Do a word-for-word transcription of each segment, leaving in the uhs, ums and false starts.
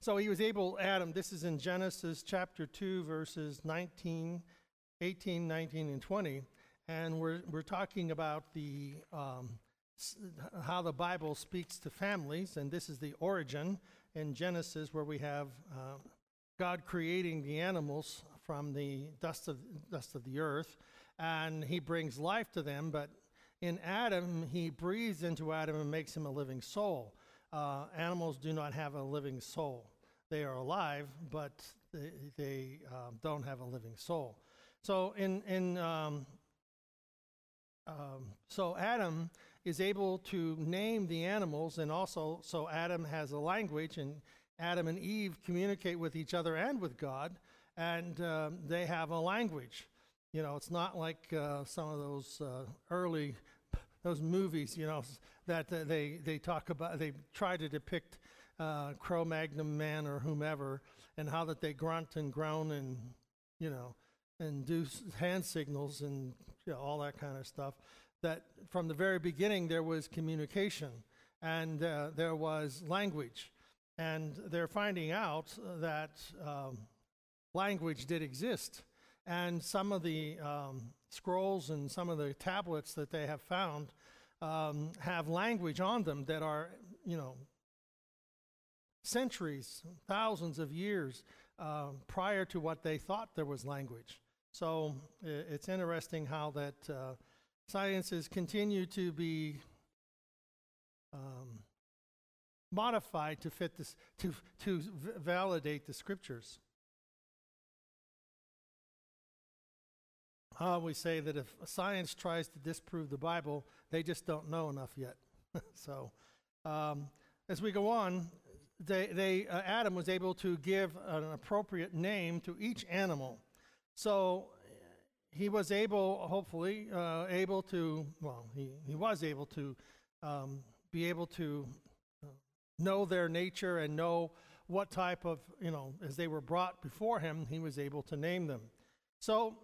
So he was able, Adam, this is in Genesis chapter two, verses nineteen, eighteen, nineteen, and twenty. And we're we're talking about the um, s- how the Bible speaks to families, and this is the origin in Genesis, where we have uh, God creating the animals from the dust of dust of the earth, and He brings life to them. But in Adam, He breathes into Adam and makes him a living soul. Uh, animals do not have a living soul. They are alive, but they, they um, don't have a living soul. So in in um, um, so Adam is able to name the animals, and also so Adam has a language, and Adam and Eve communicate with each other and with God, and um, they have a language. You know, it's not like uh, some of those uh, early those movies, you know, that uh, they they talk about. They try to depict uh, Cro-Magnon man or whomever, and how that they grunt and groan and you know and do hand signals and you know, all that kind of stuff. That from the very beginning there was communication and uh, there was language, and they're finding out that um, language did exist. And some of the um, scrolls and some of the tablets that they have found um, have language on them that are, you know, centuries, thousands of years uh, prior to what they thought there was language. So i- it's interesting how that uh, sciences continue to be um, modified to fit this, to to v- validate the scriptures. Uh, we say that if science tries to disprove the Bible, they just don't know enough yet. so, um, as we go on, they, they uh, Adam was able to give an appropriate name to each animal. So he was able, hopefully, uh, able to. Well, he, he was able to um, be able to uh, know their nature and know what type of, you know, as they were brought before him, he was able to name them. So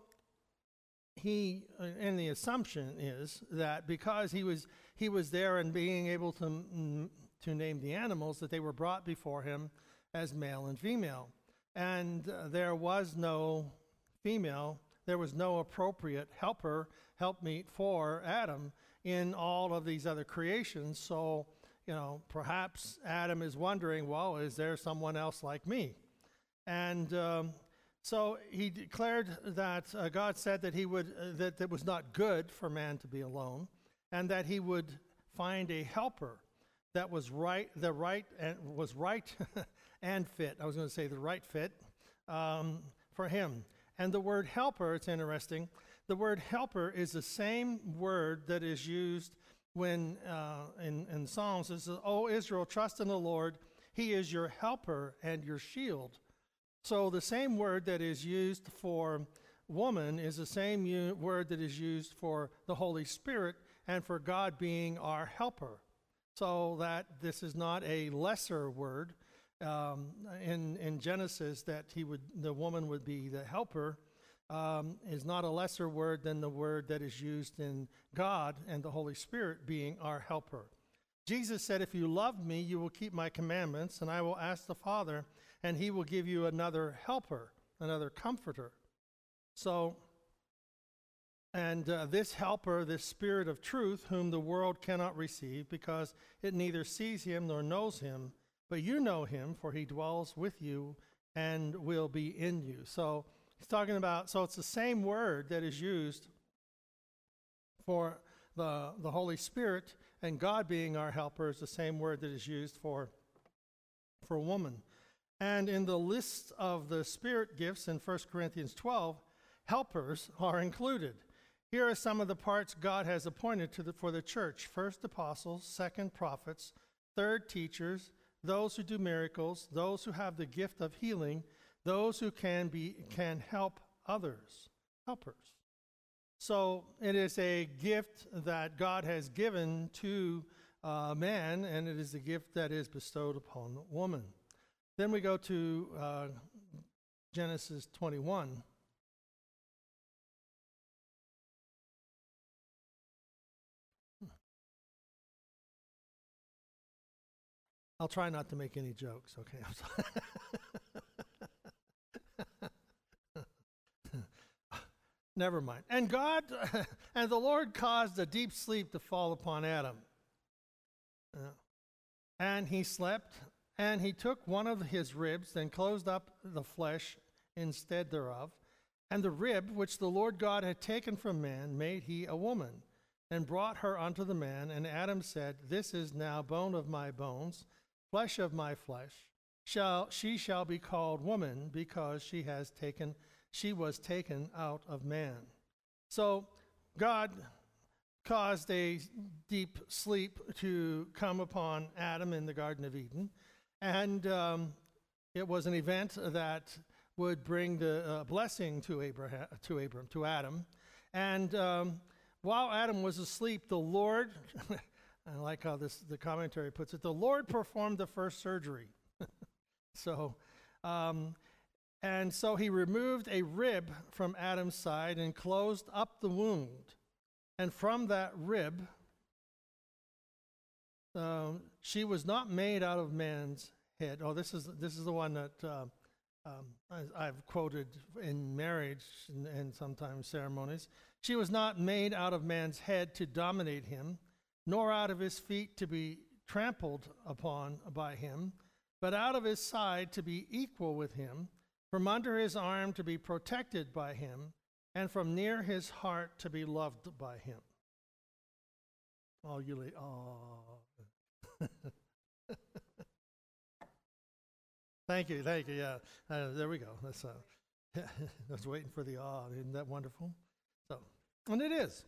he uh, and the assumption is that because he was he was there and being able to mm, to name the animals, that they were brought before him as male and female, and uh, there was no female, there was no appropriate helper helpmeet for Adam in all of these other creations. So you know perhaps Adam is wondering, well, is there someone else like me? And um, So he declared that uh, God said that he would uh, that it was not good for man to be alone, and that he would find a helper that was right, the right and was right and fit. I was going to say the right fit um, for him. And the word helper, it's interesting. The word helper is the same word that is used when uh, in in Psalms. It says, "O Israel, trust in the Lord; He is your helper and your shield." So the same word that is used for woman is the same u- word that is used for the Holy Spirit and for God being our helper. So that this is not a lesser word um, in in Genesis, that he would the woman would be the helper um, is not a lesser word than the word that is used in God and the Holy Spirit being our helper. Jesus said, "If you love me, you will keep my commandments, and I will ask the Father, and he will give you another helper, another comforter." So, and uh, this helper, this Spirit of truth, whom the world cannot receive, because it neither sees him nor knows him, but you know him, for he dwells with you and will be in you. So he's talking about, so it's the same word that is used for the, the Holy Spirit, and God being our helper is the same word that is used for, for woman. And in the list of the Spirit gifts in First Corinthians twelve, helpers are included. Here are some of the parts God has appointed to the, for the church. First, apostles. Second, prophets. Third, teachers. Those who do miracles. Those who have the gift of healing. Those who can be can help others. Helpers. So it is a gift that God has given to uh, man, and it is a gift that is bestowed upon woman. Then we go to uh, Genesis twenty-one. I'll try not to make any jokes, okay? I'm sorry. Never mind. And God, and the Lord caused a deep sleep to fall upon Adam. Uh, and he slept, and he took one of his ribs, and closed up the flesh instead thereof. And the rib which the Lord God had taken from man made he a woman, and brought her unto the man. And Adam said, This is now bone of my bones, flesh of my flesh. Shall she shall be called woman, because she has taken she was taken out of man. So God caused a deep sleep to come upon Adam in the Garden of Eden, and um, it was an event that would bring the uh, blessing to Abraham, to Abram, to Adam. And um, while Adam was asleep, the Lord, I like how this the commentary puts it, the Lord performed the first surgery. so, um, and so he removed a rib from Adam's side and closed up the wound. And from that rib, um, she was not made out of man's head. Oh, this is this is the one that uh, um, I, I've quoted in marriage and, and sometimes ceremonies. She was not made out of man's head to dominate him, nor out of his feet to be trampled upon by him, but out of his side to be equal with him, from under his arm to be protected by him, and from near his heart to be loved by him. Oh, you late. Oh. Thank you, thank you, yeah. Uh, there we go. That's, uh, I was waiting for the awe. Isn't that wonderful? So, and it is.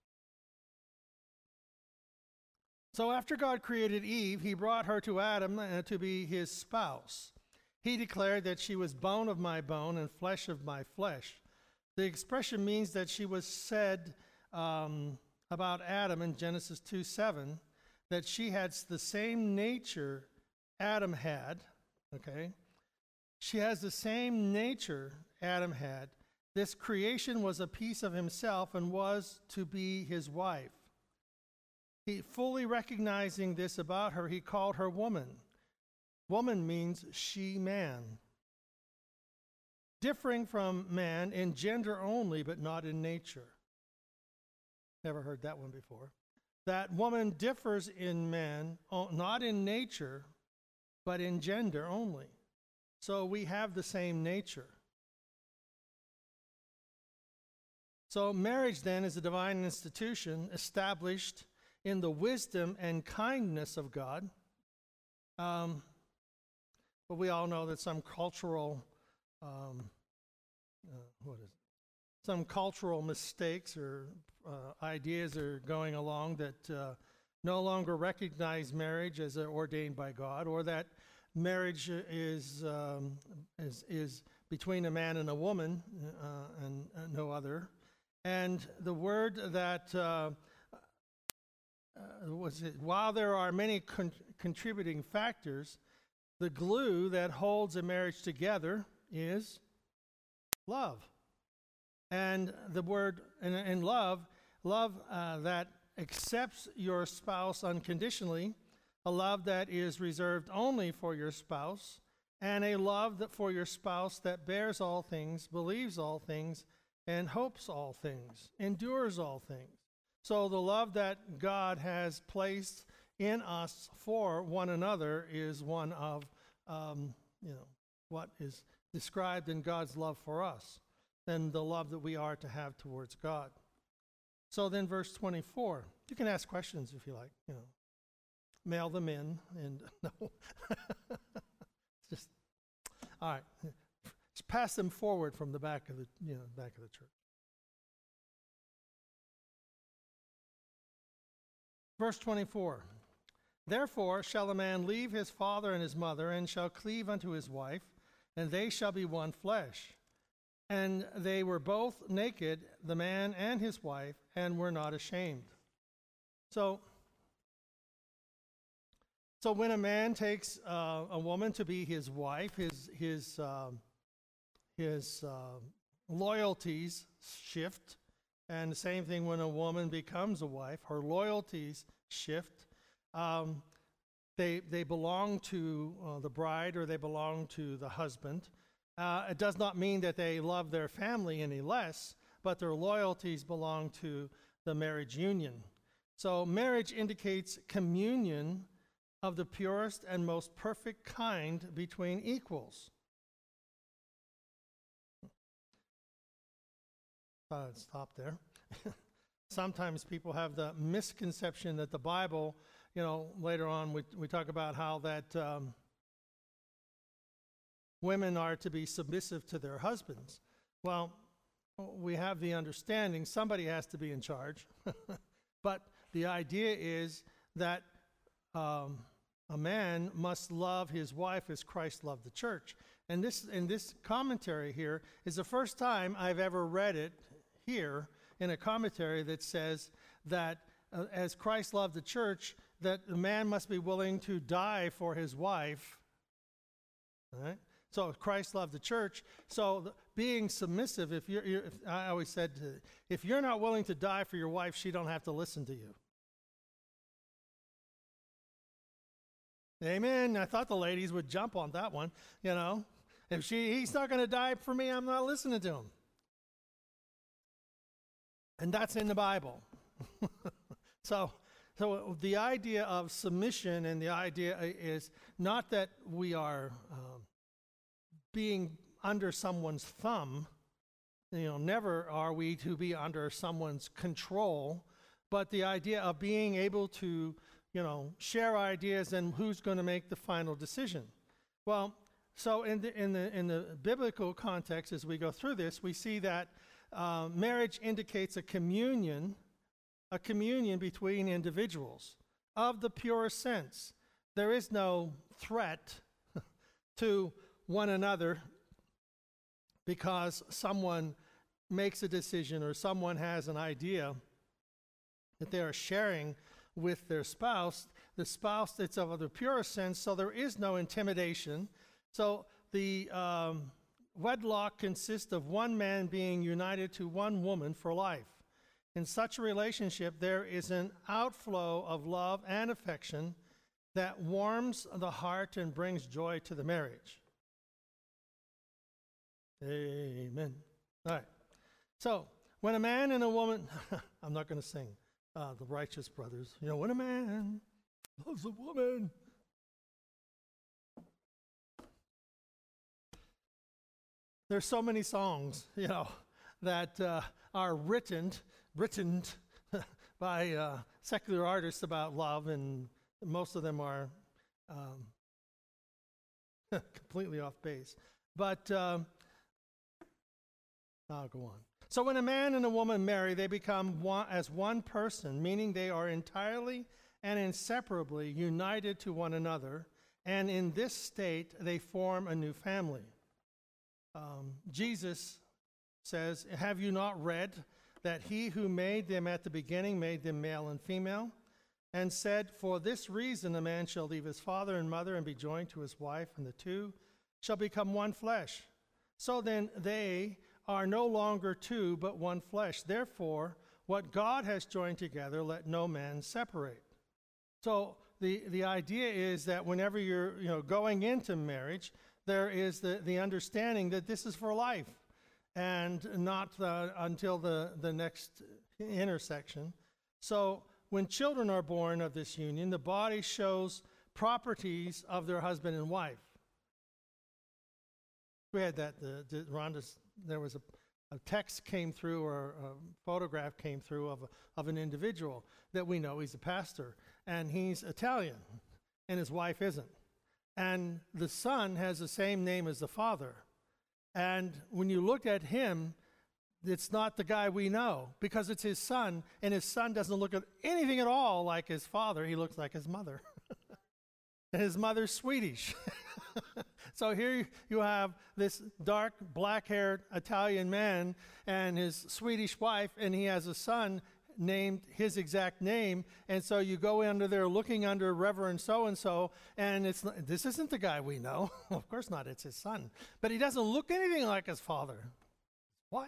So after God created Eve, he brought her to Adam uh, to be his spouse. He declared that she was bone of my bone and flesh of my flesh. The expression means that she was said um, about Adam in Genesis two seven, that she had the same nature Adam had, okay? She has the same nature Adam had. This creation was a piece of himself and was to be his wife. He, fully recognizing this about her, he called her woman. Woman means she-man. Differing from man in gender only, but not in nature. Never heard that one before. That woman differs in man, not in nature, but in gender only. So we have the same nature. So marriage then is a divine institution established in the wisdom and kindness of God. Um, but we all know that some cultural, um, uh, what is it? Some cultural mistakes or uh, ideas are going along that uh, no longer recognize marriage as ordained by God, or that marriage is um, is, is between a man and a woman uh, and uh, no other. And the word that uh, uh, was it, while there are many con- contributing factors, the glue that holds a marriage together is love. And the word in, in love, love uh, that accepts your spouse unconditionally, a love that is reserved only for your spouse, and a love that for your spouse that bears all things, believes all things, and hopes all things, endures all things. So the love that God has placed in us for one another is one of, um, you know, what is described in God's love for us, and the love that we are to have towards God. So then verse twenty-four, you can ask questions if you like, you know, mail them in, and no, just, all right, just pass them forward from the back of the, you know, back of the church. Verse twenty-four, therefore shall a man leave his father and his mother, and shall cleave unto his wife, and they shall be one flesh. And they were both naked, the man and his wife, and were not ashamed. So, so when a man takes uh, a woman to be his wife, his his uh, his uh, loyalties shift, and the same thing when a woman becomes a wife, her loyalties shift. Um, they, they belong to uh, the bride or they belong to the husband. Uh, it does not mean that they love their family any less, but their loyalties belong to the marriage union. So marriage indicates communion of the purest and most perfect kind between equals. Thought I'd stop there. Sometimes people have the misconception that the Bible, you know, later on we, we talk about how that um, women are to be submissive to their husbands. Well, we have the understanding somebody has to be in charge. But the idea is that um, a man must love his wife as Christ loved the church. And this, in this commentary here is the first time I've ever read it here in a commentary that says that uh, as Christ loved the church, that the man must be willing to die for his wife. All right? So Christ loved the church. So the, being submissive, if you're, you're if, I always said, to, if you're not willing to die for your wife, she don't have to listen to you. Amen. I thought the ladies would jump on that one. You know, if she he's not going to die for me, I'm not listening to him. And that's in the Bible. so, so the idea of submission and the idea is not that we are um, being under someone's thumb. You know, never are we to be under someone's control, but the idea of being able to, you know, share ideas and who's going to make the final decision. Well, so in the in the in the biblical context, as we go through this, we see that uh, marriage indicates a communion, a communion between individuals of the purest sense. There is no threat to one another because someone makes a decision or someone has an idea that they are sharing with their spouse. The spouse, it's of the purest sense, so there is no intimidation. So the um, wedlock consists of one man being united to one woman for life. In such a relationship, there is an outflow of love and affection that warms the heart and brings joy to the marriage. Amen. All right. So, when a man and a woman, I'm not going to sing uh, the Righteous Brothers. You know, when a man loves a woman. There's so many songs, you know, that uh, are written, written by uh, secular artists about love, and most of them are um, completely off base. But um, I'll go on. So when a man and a woman marry, they become one, as one person, meaning they are entirely and inseparably united to one another, and in this state, they form a new family. Um, Jesus says, "Have you not read that he who made them at the beginning made them male and female, and said, for this reason a man shall leave his father and mother and be joined to his wife, and the two shall become one flesh. So then they are no longer two, but one flesh. Therefore, what God has joined together, let no man separate." So the, the idea is that whenever you're you know going into marriage, there is the, the understanding that this is for life and not uh, until the, the next intersection. So when children are born of this union, the body shows properties of their husband and wife. We had that, the, the Rhonda's, there was a, a text came through or a photograph came through of, a, of an individual that we know he's a pastor, and he's Italian, and his wife isn't. And the son has the same name as the father. And when you look at him, it's not the guy we know because it's his son, and his son doesn't look at anything at all like his father. He looks like his mother. And his mother's Swedish. So here you have this dark, black-haired Italian man and his Swedish wife, and he has a son named his exact name. And so you go under there looking under Reverend so-and-so, and it's this isn't the guy we know. Of course not, it's his son. But he doesn't look anything like his father. Why?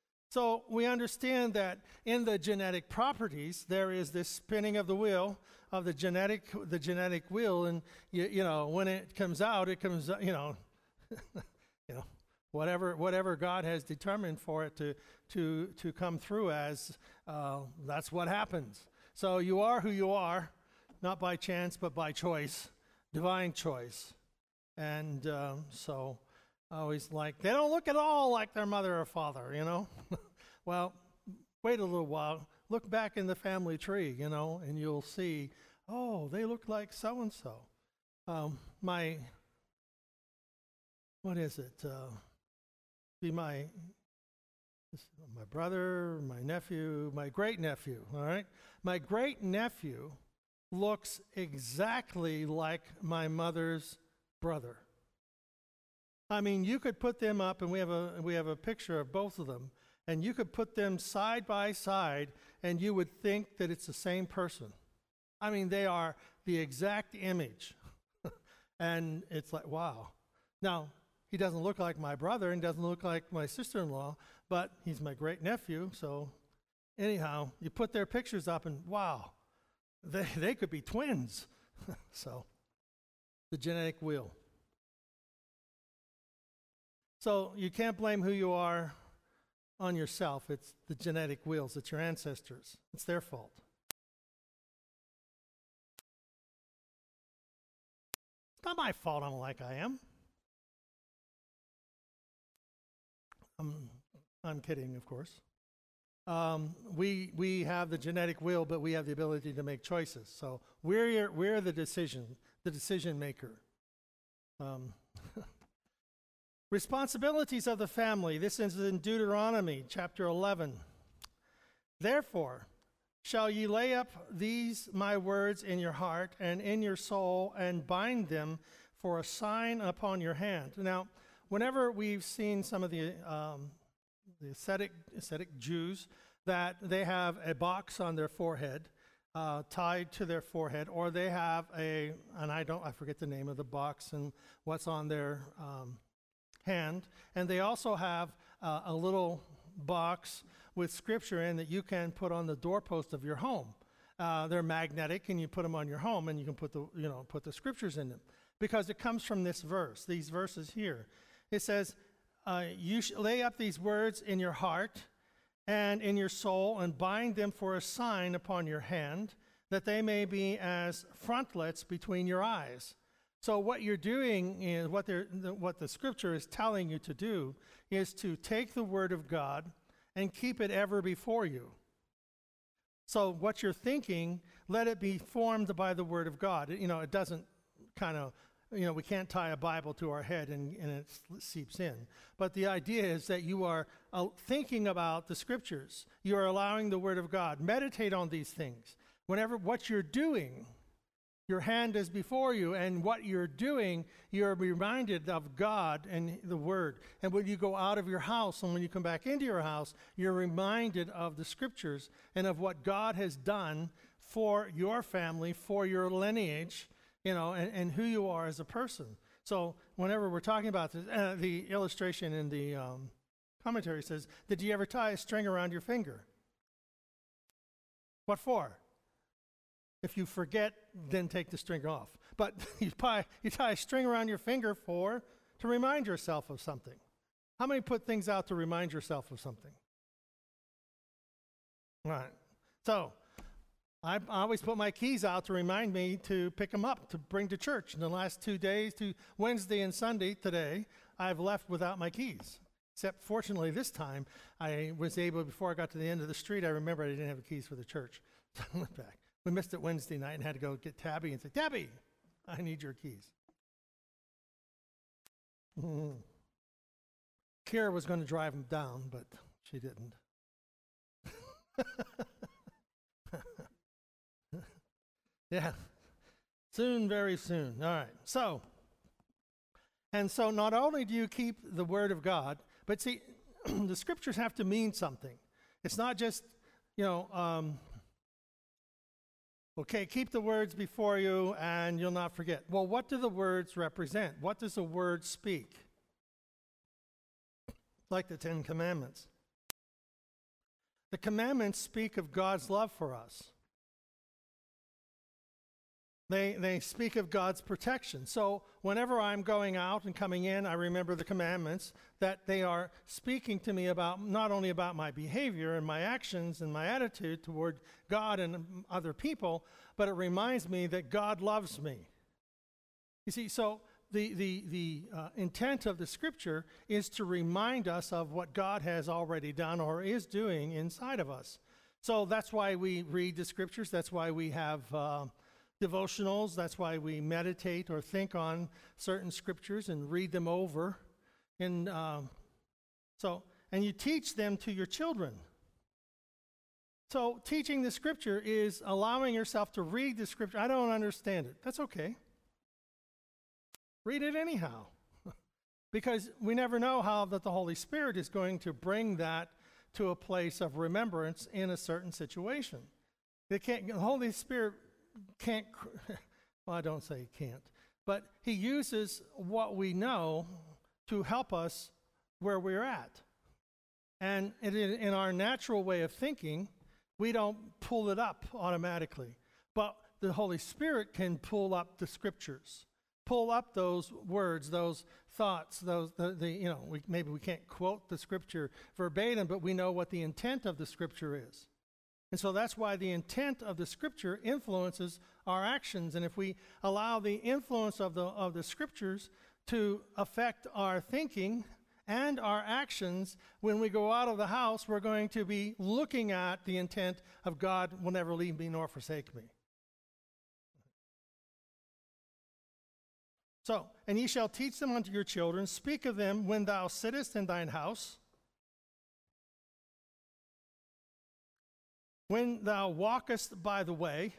So we understand that in the genetic properties, there is this spinning of the wheel of the genetic the genetic wheel, and you, you know when it comes out, it comes out, you know, you know whatever whatever God has determined for it to to to come through as, uh, that's what happens. So you are who you are, not by chance but by choice, divine choice, and um, so I always like they don't look at all like their mother or father, you know. Well, wait a little while. Look back in the family tree, you know, and you'll see, oh, they look like so-and-so. Um, my, what is it? Uh, be my, my brother, my nephew, my great-nephew, all right? My great-nephew looks exactly like my mother's brother. I mean, you could put them up, and we have a we have a picture of both of them, and you could put them side by side, and you would think that it's the same person. I mean, they are the exact image. And it's like, wow. Now, he doesn't look like my brother and doesn't look like my sister-in-law, but he's my great-nephew. So anyhow, you put their pictures up, and wow, they, they could be twins. So the genetic wheel. So you can't blame who you are on yourself. It's the genetic wheels. It's your ancestors. It's their fault. It's not my fault I'm like I am. I'm, I'm kidding, of course. Um, we we have the genetic will, but we have the ability to make choices. So we're we're the decision the decision maker. Um, Responsibilities of the family. This is in Deuteronomy chapter eleven. Therefore, shall ye lay up these my words in your heart and in your soul, and bind them for a sign upon your hand. Now, whenever we've seen some of the um, the ascetic ascetic Jews, that they have a box on their forehead, uh, tied to their forehead, or they have a, and I don't, I forget the name of the box and what's on their um, hand, and they also have uh, a little box with scripture in that you can put on the doorpost of your home. Uh, they're magnetic, and you put them on your home, and you can put the you know put the scriptures in them, because it comes from this verse, these verses here. It says, uh, "You sh- lay up these words in your heart and in your soul, and bind them for a sign upon your hand, that they may be as frontlets between your eyes." So what you're doing is, what, the, what the scripture is telling you to do is to take the word of God and keep it ever before you. So what you're thinking, let it be formed by the word of God. You know, it doesn't kind of, you know, we can't tie a Bible to our head and, and it seeps in. But the idea is that you are uh, thinking about the scriptures. You are allowing the word of God. Meditate on these things. Whenever what you're doing, your hand is before you, and what you're doing, you're reminded of God and the Word. And when you go out of your house and when you come back into your house, you're reminded of the Scriptures and of what God has done for your family, for your lineage, you know, and, and who you are as a person. So whenever we're talking about this, uh, the illustration in the um, commentary says, did you ever tie a string around your finger? What for? If you forget, then take the string off. But you tie, you tie a string around your finger for, to remind yourself of something. How many put things out to remind yourself of something? All right. So, I, I always put my keys out to remind me to pick them up, to bring to church. In the last two days, to Wednesday and Sunday today, I've left without my keys. Except, fortunately, this time, I was able, before I got to the end of the street, I remembered I didn't have the keys for the church. So I went back. We missed it Wednesday night and had to go get Tabby and say, Tabby, I need your keys. Mm-hmm. Kira was going to drive him down, but she didn't. Yeah, soon, very soon. All right, so, and so not only do you keep the word of God, but see, the scriptures have to mean something. It's not just, you know, um, okay, keep the words before you and you'll not forget. Well, what do the words represent? What does a word speak? Like the Ten Commandments. The commandments speak of God's love for us. They, they speak of God's protection. So whenever I'm going out and coming in, I remember the commandments that they are speaking to me about not only about my behavior and my actions and my attitude toward God and other people, but it reminds me that God loves me. You see, so the, the, the uh, intent of the Scripture is to remind us of what God has already done or is doing inside of us. So that's why we read the Scriptures. That's why we have Uh, devotionals. That's why we meditate or think on certain scriptures and read them over. And um, so, and you teach them to your children. So teaching the scripture is allowing yourself to read the scripture. I don't understand it. That's okay. Read it anyhow. Because we never know how that the Holy Spirit is going to bring that to a place of remembrance in a certain situation. They can't, the Holy Spirit can't, well, I don't say he can't, but he uses what we know to help us where we're at. And it, in our natural way of thinking, we don't pull it up automatically. But the Holy Spirit can pull up the scriptures, pull up those words, those thoughts, those, the, the you know, we, maybe we can't quote the scripture verbatim, but we know what the intent of the scripture is. And so that's why the intent of the scripture influences our actions. And if we allow the influence of the of the scriptures to affect our thinking and our actions, when we go out of the house, we're going to be looking at the intent of God will never leave me nor forsake me. So, and ye shall teach them unto your children, speak of them when thou sittest in thine house, when thou walkest by the way,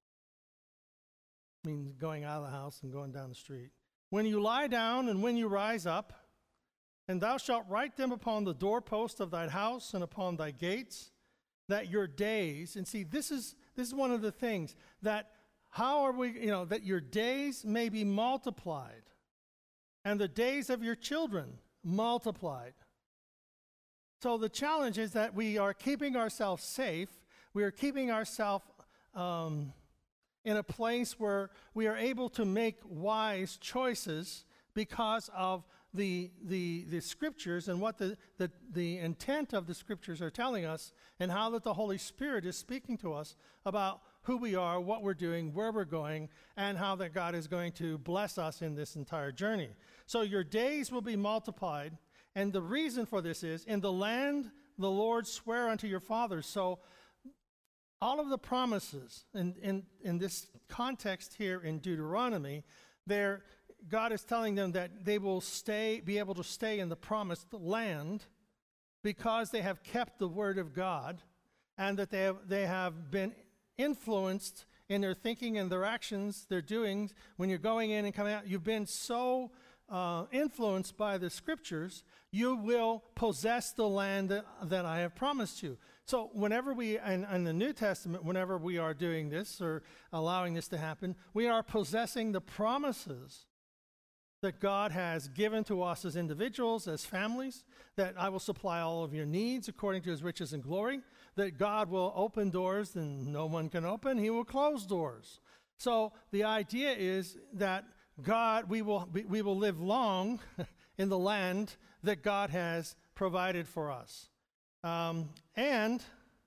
means going out of the house and going down the street, when you lie down and when you rise up, and thou shalt write them upon the doorpost of thy house and upon thy gates, that your days, and see, this is this is one of the things, that how are we, you know, that your days may be multiplied, and the days of your children multiplied. So the challenge is that we are keeping ourselves safe. We are keeping ourselves um, in a place where we are able to make wise choices because of the the the scriptures and what the, the, the intent of the scriptures are telling us, and how that the Holy Spirit is speaking to us about who we are, what we're doing, where we're going, and how that God is going to bless us in this entire journey. So your days will be multiplied, and the reason for this is, in the land the Lord sware unto your fathers. So all of the promises in, in, in this context here in Deuteronomy, there God is telling them that they will stay, be able to stay in the promised land because they have kept the word of God, and that they have, they have been influenced in their thinking and their actions, their doings. When you're going in and coming out, you've been so uh, influenced by the scriptures, you will possess the land that, that I have promised you. So whenever we, in, in the New Testament, whenever we are doing this or allowing this to happen, we are possessing the promises that God has given to us as individuals, as families, that I will supply all of your needs according to his riches and glory, that God will open doors that no one can open, he will close doors. So the idea is that God, we will, we will live long in the land that God has provided for us. Um, and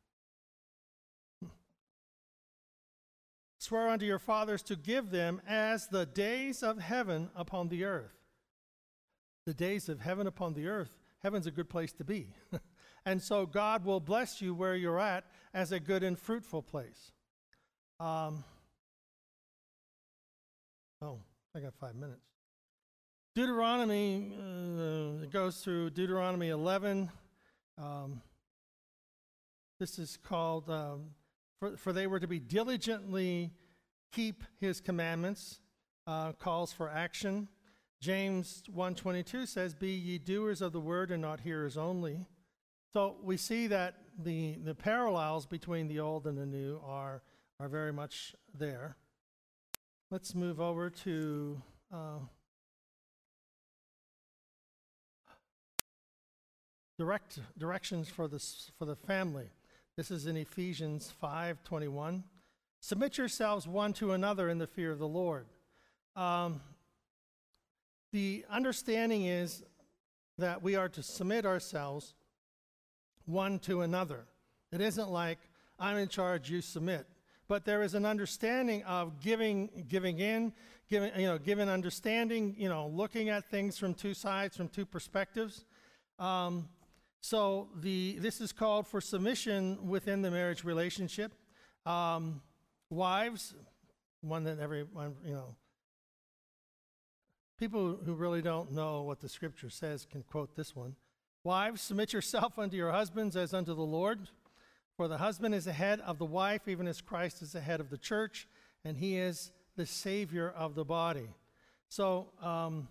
swear unto your fathers to give them as the days of heaven upon the earth. The days of heaven upon the earth. Heaven's a good place to be. And so God will bless you where you're at as a good and fruitful place. Um, oh, I got five minutes. Deuteronomy, uh, it goes through Deuteronomy eleven. Um, this is called... Um, For, for they were to be diligently keep his commandments, uh, calls for action. James one twenty-two says, be ye doers of the word and not hearers only. So we see that the, the parallels between the old and the new are, are very much there. Let's move over to uh, direct directions for, this, for the family. This is in Ephesians five twenty-one. Submit yourselves one to another in the fear of the Lord. Um, the understanding is that we are to submit ourselves one to another. It isn't like, I'm in charge, you submit. But there is an understanding of giving, giving in, giving, you know, giving understanding, you know, looking at things from two sides, from two perspectives. Um, so the this is called for submission within the marriage relationship. Um, wives, one that everyone, you know, people who really don't know what the scripture says can quote this one. Wives, submit yourself unto your husbands as unto the Lord. For the husband is the head of the wife, even as Christ is the head of the church, and he is the Savior of the body. So um,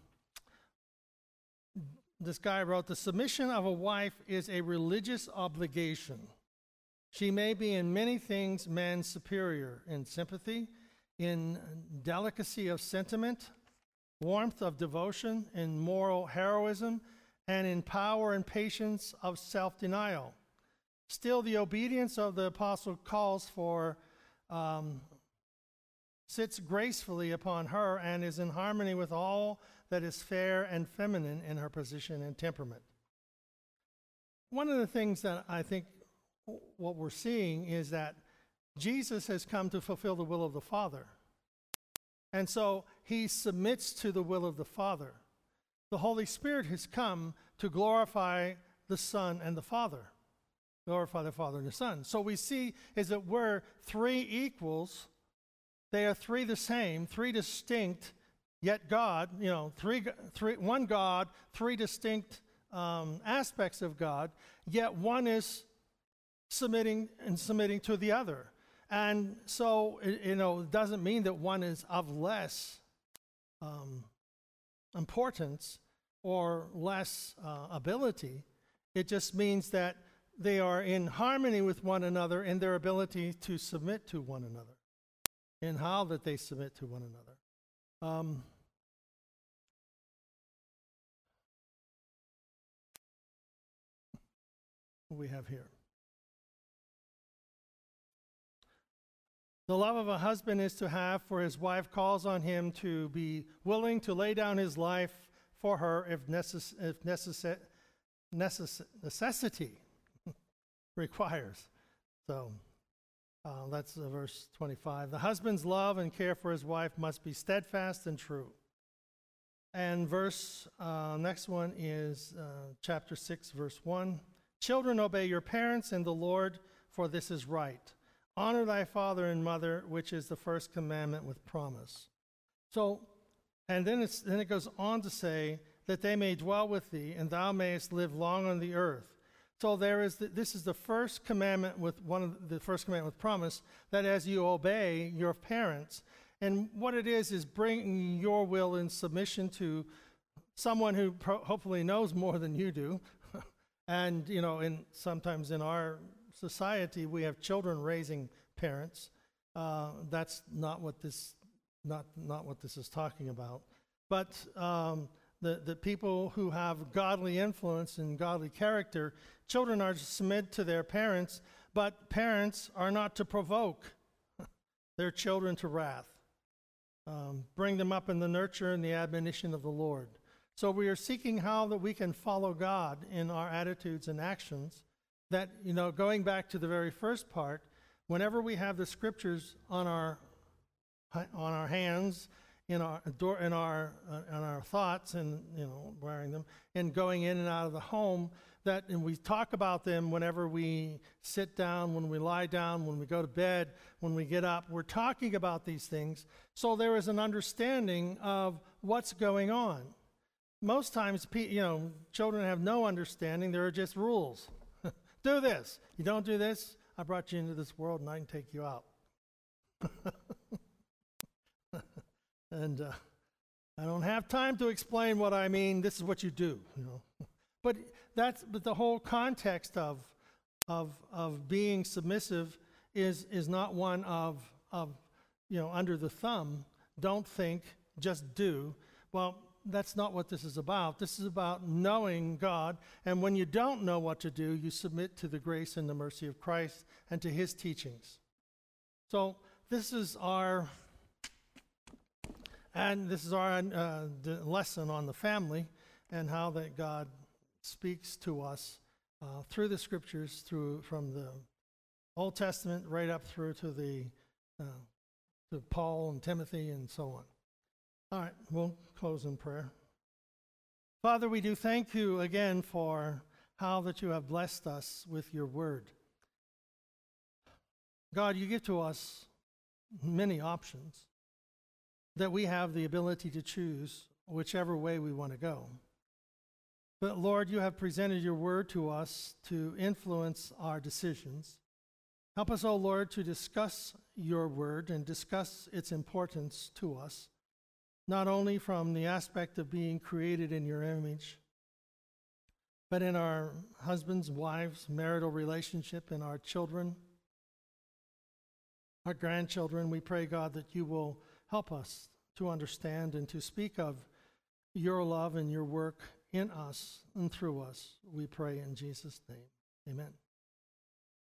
this guy wrote, the submission of a wife is a religious obligation. She may be in many things man's superior, in sympathy, in delicacy of sentiment, warmth of devotion, in moral heroism, and in power and patience of self-denial. Still, the obedience of the apostle calls for, um, sits gracefully upon her and is in harmony with all that is fair and feminine in her position and temperament. One of the things that I think what we're seeing is that Jesus has come to fulfill the will of the Father. And so he submits to the will of the Father. The Holy Spirit has come to glorify the Son and the Father. Glorify the Father and the Son. So we see, as it were, three equals. They are three the same, three distinct, yet God, you know, three, three, one God, three distinct um, aspects of God, yet one is submitting and submitting to the other. And so, it, you know, it doesn't mean that one is of less um, importance or less uh, ability. It just means that they are in harmony with one another in their ability to submit to one another, in how that they submit to one another. Um, what do we have here? The love of a husband is to have, for his wife calls on him to be willing to lay down his life for her if, necess- if necess- necess- necessity requires. So uh, that's uh, verse twenty-five. The husband's love and care for his wife must be steadfast and true. And verse, uh, next one is uh, chapter six, verse one. Children, obey your parents in the Lord, for this is right. Honor thy father and mother, which is the first commandment with promise. So, and then, it's, then it goes on to say that they may dwell with thee, and thou mayest live long on the earth. So there is the, this is the first commandment with one of the, the first commandment with promise, that as you obey your parents, and what it is is bringing your will in submission to someone who pro- hopefully knows more than you do. And you know, in sometimes in our society we have children raising parents. Uh, that's not what this not not what this is talking about. But um, the the people who have godly influence and godly character, children are to submit to their parents, but parents are not to provoke their children to wrath. Um, bring them up in the nurture and the admonition of the Lord. So we are seeking how that we can follow God in our attitudes and actions. That, you know, going back to the very first part, whenever we have the scriptures on our on our hands, in our door, in our uh, in our thoughts, and you know, wearing them, and going in and out of the home, that and we talk about them whenever we sit down, when we lie down, when we go to bed, when we get up. We're talking about these things, so there is an understanding of what's going on. Most times, you know, children have no understanding. There are just rules. Do this. You don't do this, I brought you into this world and I can take you out. And uh, I don't have time to explain what I mean. This is what you do, you know. But that's but the whole context of of of being submissive is is not one of of you know under the thumb. Don't think, just do. Well, that's not what this is about. This is about knowing God, and when you don't know what to do, you submit to the grace and the mercy of Christ and to his teachings. So this is our and this is our uh, the lesson on the family and how that God speaks to us uh, through the scriptures, through from the Old Testament right up through to the uh, to Paul and Timothy and so on. All right, we'll close in prayer. Father, we do thank you again for how that you have blessed us with your word. God, you give to us many options that we have the ability to choose whichever way we want to go. But Lord, you have presented your word to us to influence our decisions. Help us, O Lord, to discuss your word and discuss its importance to us, not only from the aspect of being created in your image, but in our husbands, wives, marital relationship, in our children, our grandchildren. We pray, God, that you will help us to understand and to speak of your love and your work in us and through us. We pray in Jesus' name. Amen.